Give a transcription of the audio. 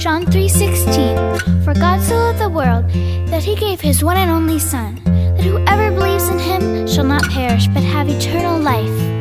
John 3:16. For God so loved the world that he gave his one and only Son, that whoever believes in him shall not perish but have eternal life.